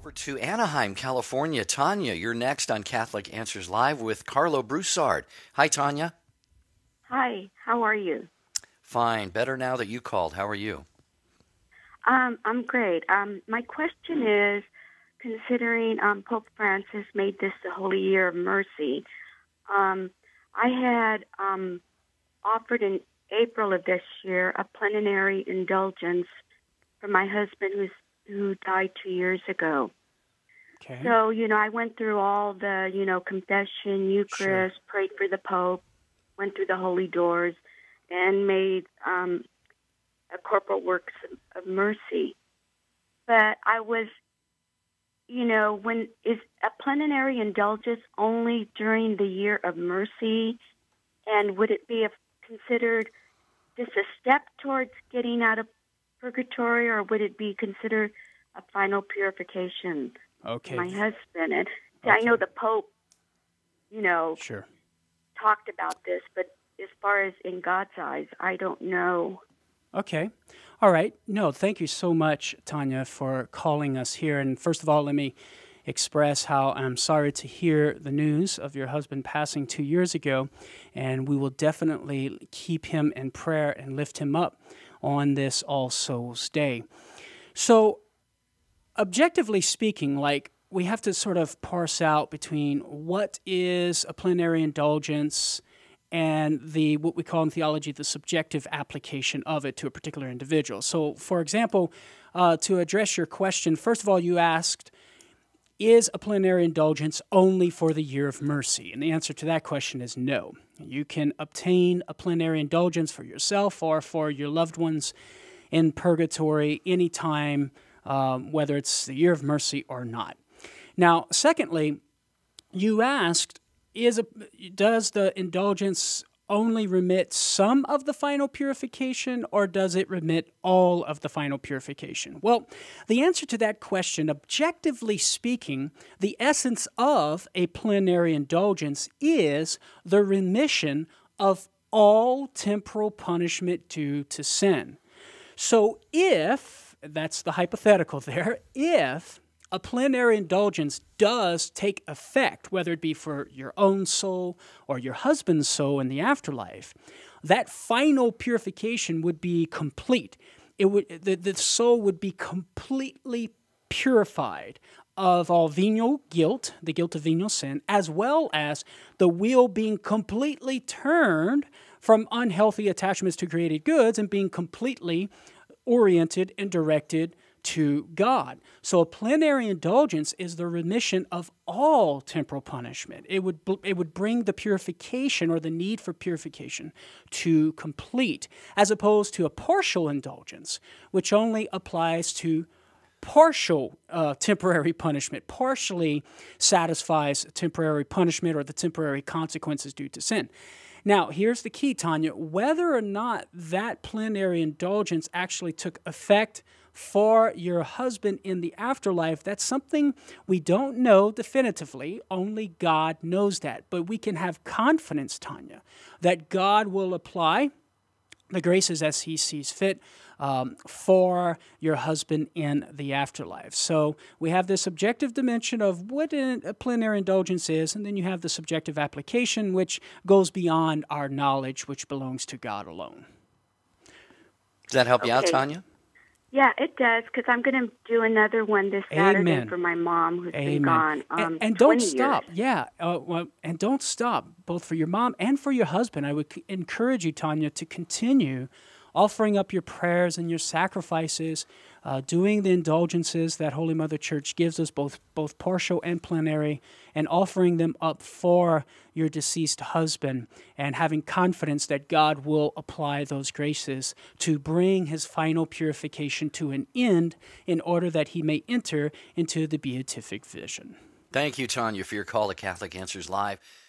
over to Anaheim, California. Tanya, you're next on Catholic Answers Live with Carlo Broussard. Hi, Tanya. Hi, how are you? Fine. Better now that you called. How are you? I'm great. My question is, considering Pope Francis made this the Holy Year of Mercy, I had offered in April of this year a plenary indulgence for my husband who died 2 years ago. Okay. So, I went through all the, confession, Eucharist, prayed for the Pope, went through the holy doors, and made a corporal works of mercy. But I was, when is a plenary indulgence only during the year of mercy? And would it be considered just a step towards getting out of purgatory, or would it be considered a final purification Okay. for my husband? And Okay. I know the Pope, Sure. talked about this, but as far as in God's eyes, I don't know. Okay. All right. No, thank you so much, Tanya, for calling us here. And first of all, let me express how I'm sorry to hear the news of your husband passing 2 years ago. And we will definitely keep him in prayer and lift him up on this All Souls Day. So, objectively speaking, we have to sort of parse out between what is a plenary indulgence and what we call in theology the subjective application of it to a particular individual. So, for example, to address your question, first of all, you asked, is a plenary indulgence only for the year of mercy? And the answer to that question is no. You can obtain a plenary indulgence for yourself or for your loved ones in purgatory anytime, whether it's the year of mercy or not. Now, secondly, you asked, does the indulgence only remit some of the final purification, or does it remit all of the final purification? Well, the answer to that question, objectively speaking, the essence of a plenary indulgence is the remission of all temporal punishment due to sin. So that's the hypothetical there, if a plenary indulgence does take effect, whether it be for your own soul or your husband's soul in the afterlife, that final purification would be complete. The soul would be completely purified of all venial guilt, the guilt of venial sin, as well as the wheel being completely turned from unhealthy attachments to created goods and being completely oriented and directed to God. So a plenary indulgence is the remission of all temporal punishment. It would bring the purification or the need for purification to complete, as opposed to a partial indulgence, which only applies to partial temporary punishment, partially satisfies temporary punishment or the temporary consequences due to sin. Now, here's the key, Tanya. Whether or not that plenary indulgence actually took effect for your husband in the afterlife, that's something we don't know definitively. Only God knows that. But we can have confidence, Tanya, that God will apply the graces as he sees fit for your husband in the afterlife. So we have this objective dimension of what a plenary indulgence is, and then you have the subjective application, which goes beyond our knowledge, which belongs to God alone. Does that help you out, Tanya? Yeah, it does, because I'm going to do another one this Saturday Amen. for my mom who's Amen. been gone and 20 don't stop. years. Yeah, and don't stop, both for your mom and for your husband. I would encourage you, Tanya, to continue offering up your prayers and your sacrifices, doing the indulgences that Holy Mother Church gives us, both partial and plenary, and offering them up for your deceased husband, and having confidence that God will apply those graces to bring his final purification to an end in order that he may enter into the beatific vision. Thank you, Tanya, for your call to Catholic Answers Live.